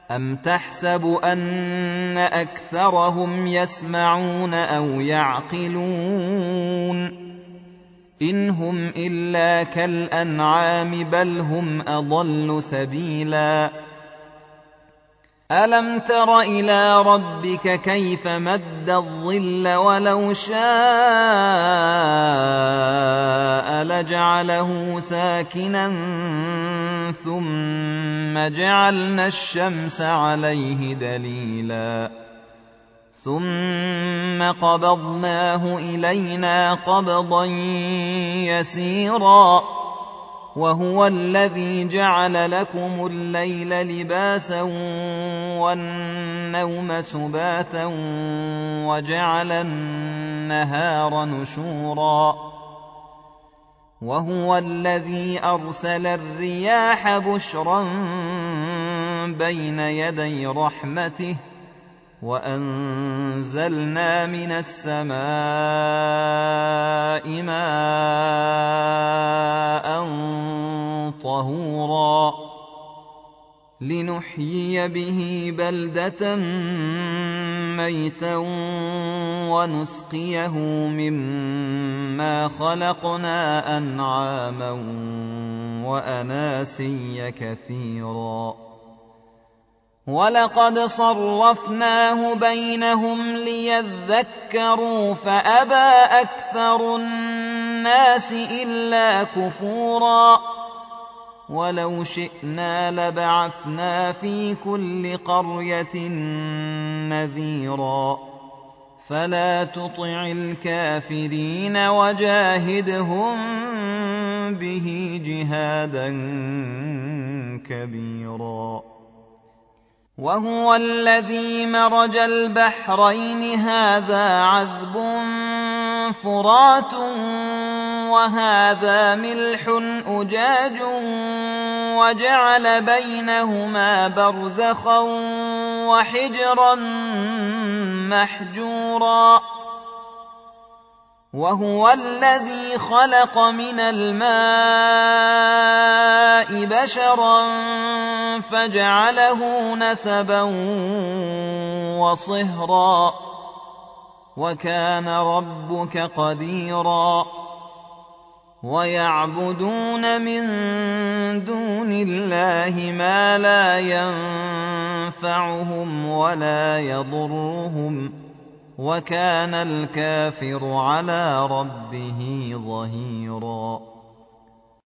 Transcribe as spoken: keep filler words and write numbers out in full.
أَمْ تَحْسَبُ أَنَّ أَكْثَرَهُمْ يَسْمَعُونَ أَوْ يَعْقِلُونَ إِنْ هُمْ إِلَّا كَالْأَنْعَامِ بَلْ هُمْ أَضَلُّ سَبِيلًا أَلَمْ تَرَ إِلَىٰ رَبِّكَ كَيْفَ مَدَّ الظِّلَّ وَلَوْ شَاءَ لَجَعَلَهُ سَاكِنًا ثُمَّ جَعَلْنَا الشَّمْسَ عَلَيْهِ دَلِيلًا ثُمَّ قَبَضْنَاهُ إِلَيْنَا قَبْضًا يَسِيرًا وَهُوَ الَّذِي جَعَلَ لَكُمُ اللَّيْلَ لِبَاسًا وَالنَّوْمَ سُبَاتًا وَجَعَلَ النَّهَارَ نُشُورًا وَهُوَ الَّذِي أَرْسَلَ الرِّيَاحَ بُشْرًا بَيْنَ يَدَيْ رَحْمَتِهِ وَأَنزَلْنَا مِنَ السَّمَاءِ مَاءً طَهُورًا لِنُحْيِيَ بِهِ بَلْدَةً مَّيْتًا وَنُسْقِيَهُ مِمَّا خَلَقْنَا أَنْعَامًا وَأَنَاسِيَّ كَثِيرًا وَلَقَدْ صَرَّفْنَاهُ بَيْنَهُمْ لِيَذَّكَّرُوا فَأَبَىٰ أَكْثَرُ النَّاسِ إِلَّا كُفُورًا وَلَوْ شِئْنَا لَبَعَثْنَا فِي كُلِّ قَرْيَةٍ نَّذِيرًا فَلَا تُطِعِ الْكَافِرِينَ وَجَاهِدْهُم بِهِ جِهَادًا كَبِيرًا وَهُوَ الَّذِي مَرَجَ الْبَحْرَيْنِ هَٰذَا عَذْبٌ فُرَاتٌ وَهَٰذَا مِلْحٌ أُجَاجٌ وَجَعَلَ بَيْنَهُمَا بَرْزَخًا وَحِجْرًا مَّحْجُورًا وَهُوَ الَّذِي خَلَقَ مِنَ الْمَاءِ بَشَرًا فَجَعَلَهُ نَسَبًا وَصِهْرًا وَكَانَ رَبُّكَ قَدِيرًا وَيَعْبُدُونَ مِن دُونِ اللَّهِ مَا لَا يَنفَعُهُمْ وَلَا يَضُرُّهُمْ وَكَانَ الْكَافِرُ عَلَىٰ رَبِّهِ ظَهِيرًا